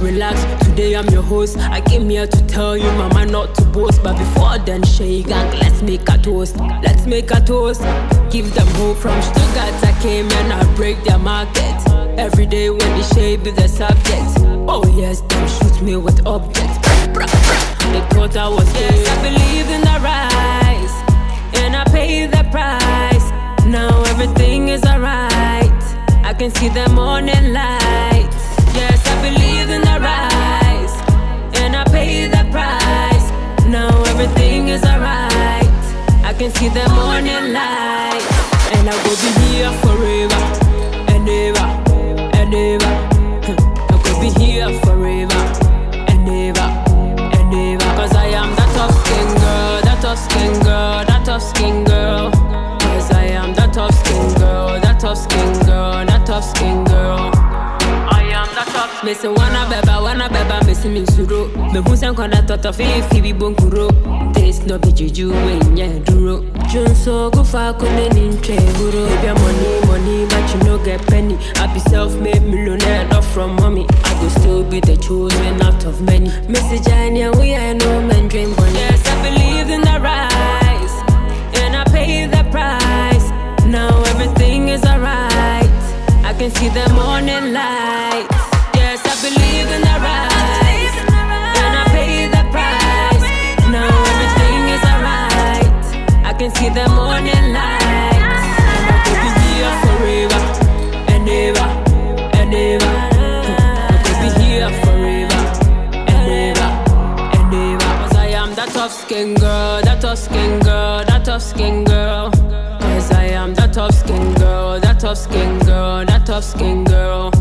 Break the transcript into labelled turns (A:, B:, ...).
A: relax, today I'm your host. I came here to tell you, mama, not to boast. But before then, shake gang, let's make a toast. Let's make a toast. Give them hope from Stuttgart. I came and I break their market. Every day when the shade be the subject. Oh yes, them shoot me with objects. They thought I was dead. Yes, I believe in the rise, and I pay the price. Now everything is alright. I can see the morning light. Yes, I believe in the rise, and I pay the price. Now everything is alright. I can see the morning light. And I will be here forever and ever and ever. I could be here forever and ever and ever. Cause I am that tough skin girl, that tough skin girl, that tough skin girl. Cause I am that tough skin girl, that tough skin girl, that tough skin girl. Missy wanna beba, missy me suro. Me who's and conda toto fi bonkuro. This no be juju when ya duro. Jun so go far kone ninche guru. Baby money, but you no get penny. I be self-made millionaire, not from mommy. I go still be the chosen out of many. Missy Jania, we are no man dream bunny. Yes, I believe in the rise, and I pay the price. Now everything is alright. I can see the morning light. Yes, I believe in the rise, and I pay the price. Now everything is alright. I can see the morning light. And I could be here forever and ever and ever. I could be here forever and ever and ever. Cause I am that tough skin girl, that tough skin girl, that tough skin girl. Cause I am that tough skin girl, that tough skin girl, that tough skin girl.